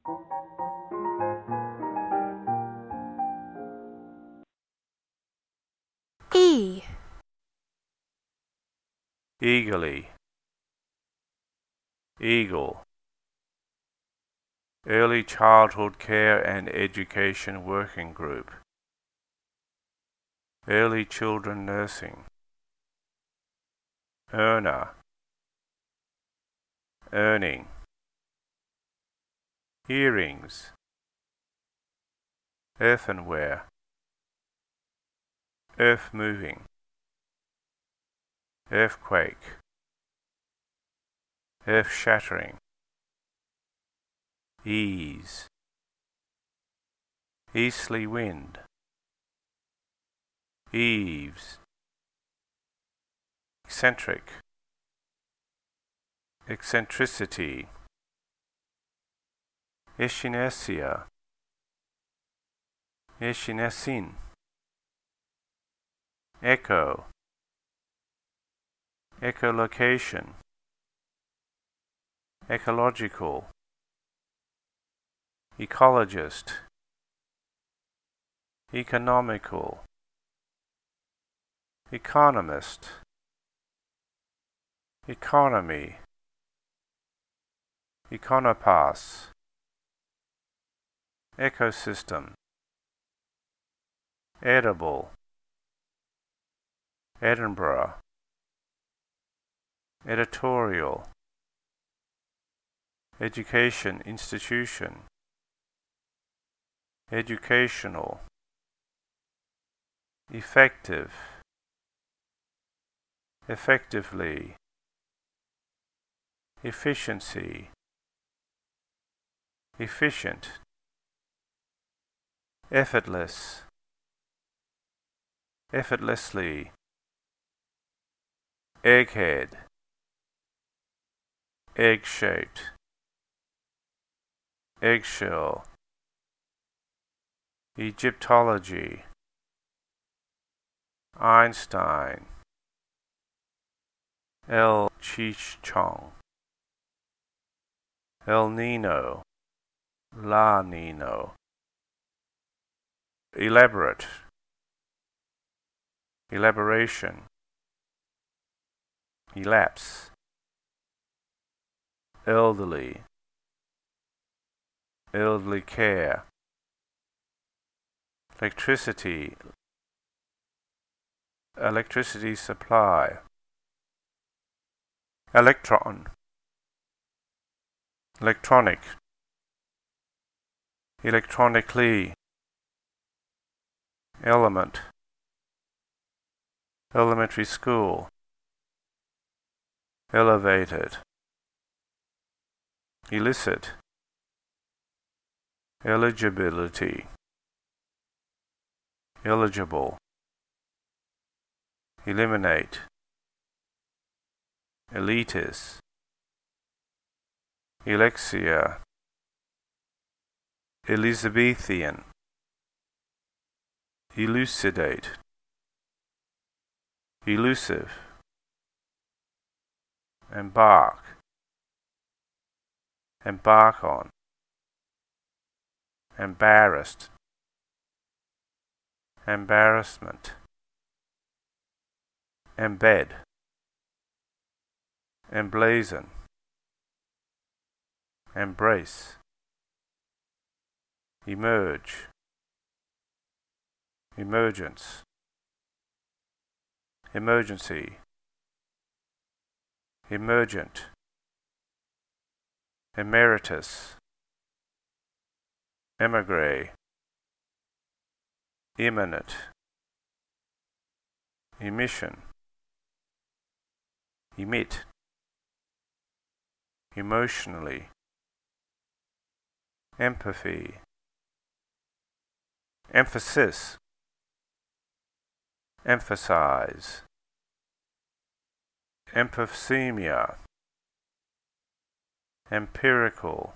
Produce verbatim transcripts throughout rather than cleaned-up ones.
E. Eagerly, eagle. Early Childhood Care and Education Working Group. Early Children Nursing. Earner, earning. Earrings. Earthenware. Earth moving. Earthquake. Earth shattering. Ease. Easterly wind. Eaves. Eccentric. Eccentricity. Echinacea. Echinacin. Echo. Echolocation. Ecological. Ecologist. Economical. Economist. Economy. Econopass. Ecosystem. Edible. Edinburgh. Editorial. Education institution. Educational. Effective. Effectively. Efficiency. Efficient. Effortless. Effortlessly. Egghead. Egg-shaped. Eggshell. Egyptology. Einstein. El Chichong. El Nino. La Nino. Elaborate. Elaboration. Elapse. Elderly. Elderly care. Electricity. Electricity supply. Electron. Electronic. Electronically. Element. Elementary school. Elevated. Illicit. Eligibility. Eligible. Eliminate. Elitist. Elixir. Elizabethan. Elucidate. Elusive. Embark. Embark on. Embarrassed. Embarrassment. Embed. Emblazon. Embrace. Emerge. Emergence. Emergency. Emergent. Emeritus. Emigre. Imminent. Emission. Emit. Emotionally. Empathy. Emphasis. Emphasize. Emphysema. Empirical.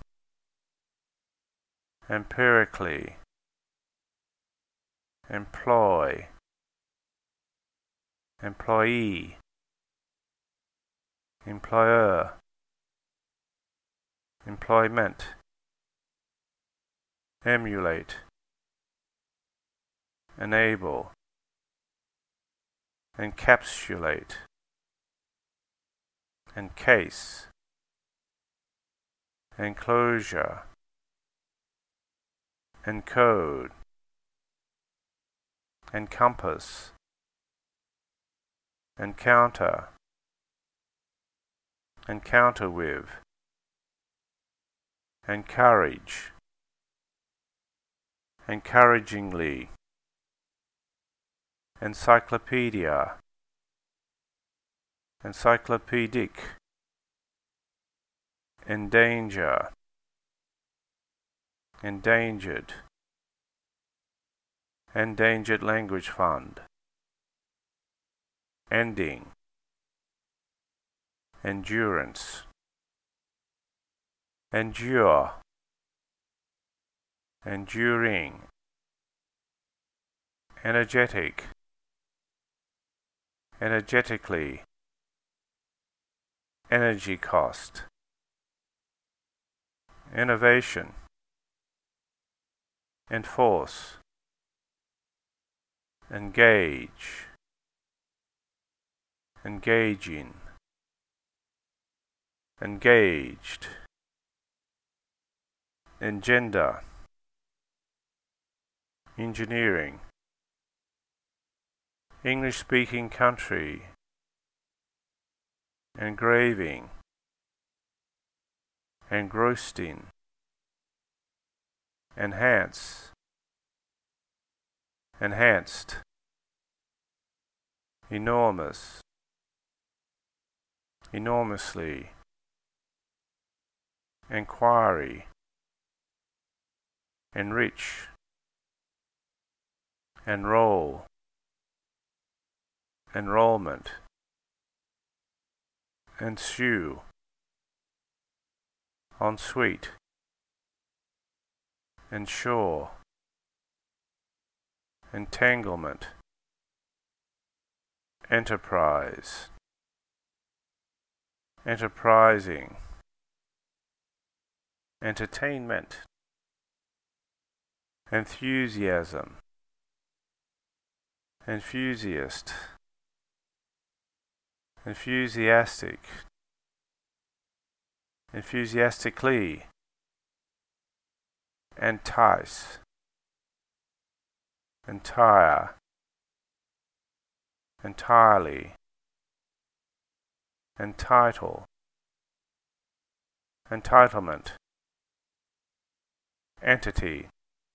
Empirically. Employ. Employee. Employer. Employment. emulate, enable, encapsulate, encase, enclosure, encode, encompass, encounter, encounter with, encourage, encouragingly, encyclopedia, encyclopedic, endanger, endangered, endangered language fund, ending, endurance, endure, enduring, energetic, energetically, energy cost, innovation, enforce, engage, engaging, engaged, engender, engineering, English-speaking country, engraving, engrossed in, enhance, enhanced, enormous, enormously, enquiry, enrich, enroll, enrollment, ensue, ensuite, ensure, entanglement, enterprise, enterprising, entertainment, enthusiasm, enthusiast, enthusiastic, enthusiastically, entice, entire, entirely, entitle, entitlement, entity,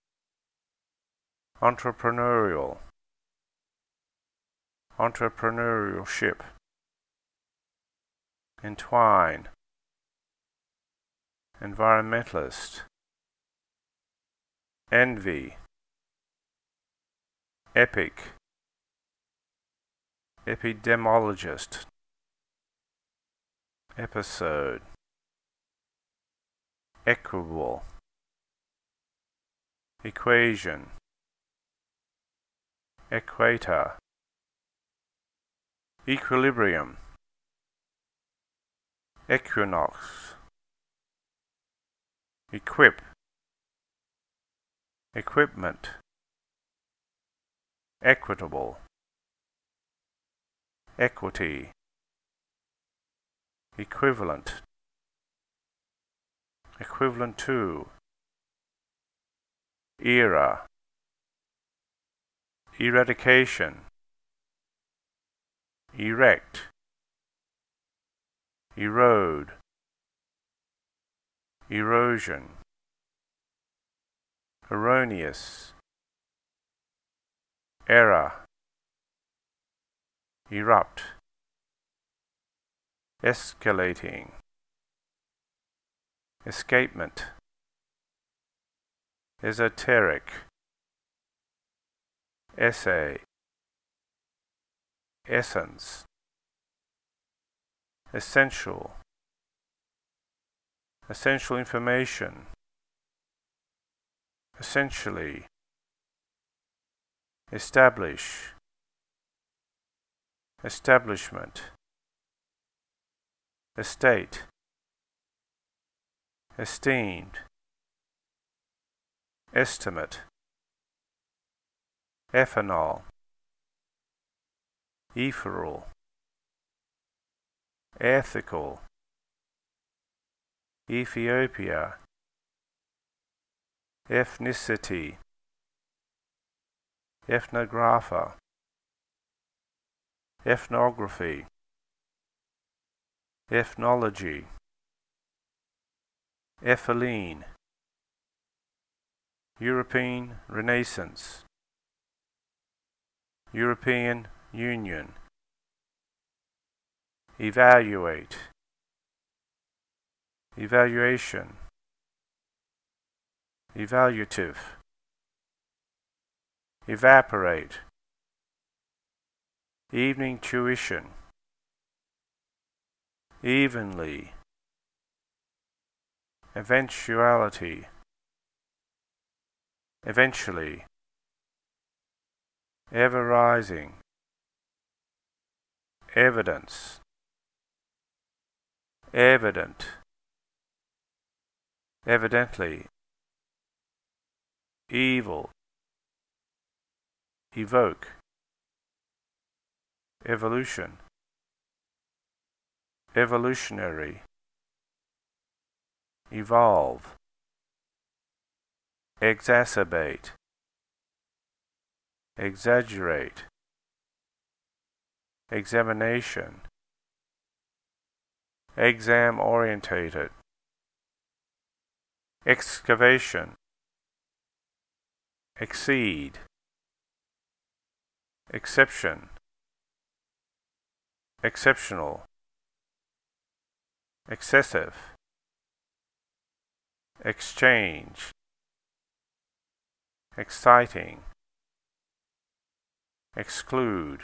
entrepreneurial, entrepreneurship, entwine, environmentalist, envy, epic, epidemiologist, episode, equable, equation, equator, equilibrium, equinox, equip, equipment, equitable, equity, equivalent, equivalent to, era, eradication, erect, erode, erosion, erroneous, error, erupt, escalating, escapement, esoteric, essay, essence, essential, essential information, essentially, establish, establishment, estate, esteemed, estimate, ethanol, ethereal, ethical, Ethiopia, ethnicity, ethnographer, ethnography, ethnology, ethylene, European Renaissance, European Union, evaluate, evaluation, evaluative, evaporate, evening tuition, evenly, eventuality, eventually, ever rising, evidence, evident, evidently, evil, evoke, evolution, evolutionary, evolve, exacerbate, exaggerate, examination, exam-orientated, excavation, exceed, exception, exceptional, excessive, exchange, exciting, exclude,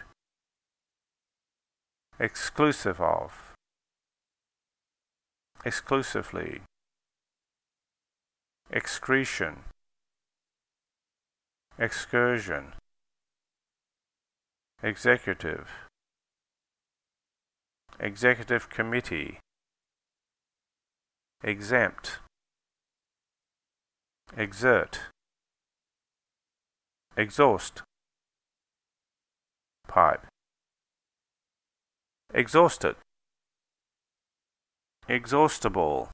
exclusive of, exclusively, excretion, excursion, executive, executive committee, exempt, exert, exhaust, pipe, exhausted, exhaustible,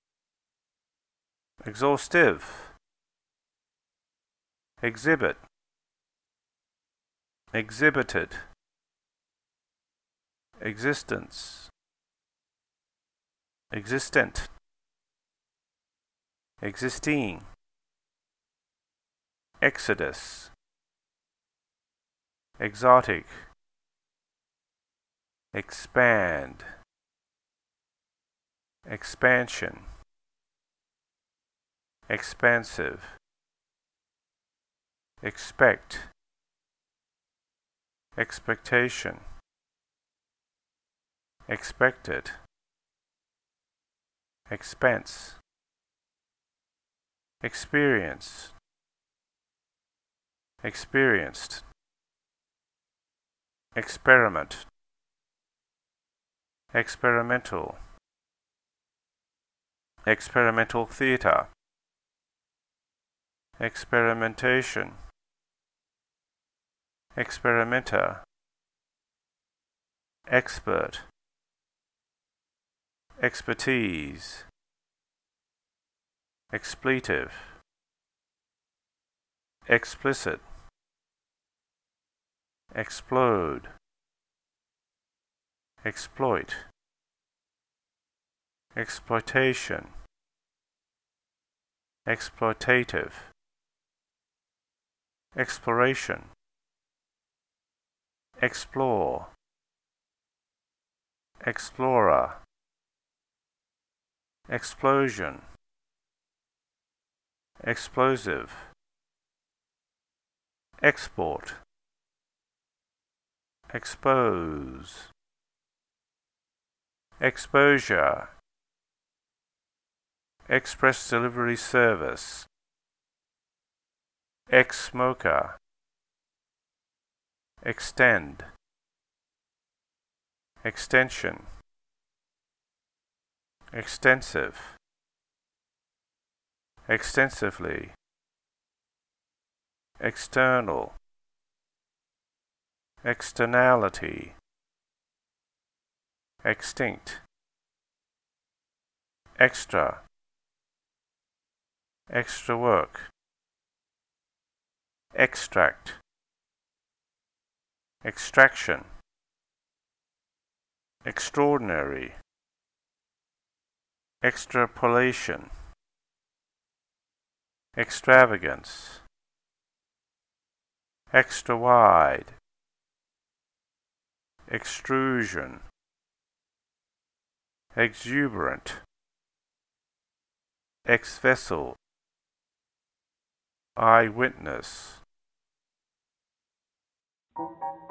exhaustive, exhibit, exhibited, existence, existent, existing, exodus, exotic, expand, expansion, expansive, expect, expectation, expected, expense, experience, experienced, experiment, experimental, experimental theatre, experimentation, experimenter, expert, expertise, expletive, explicit, explode, exploit, exploitation, exploitative, exploration, explore, explorer, explosion, explosive, export, expose, exposure, express delivery service, ex-smoker, extend, extension, extensive, extensively, external, externality, extinct, extra, extra work, extract, extraction, extraordinary, extrapolation, extravagance, extra wide, extrusion, exuberant, ex-vessel, eyewitness.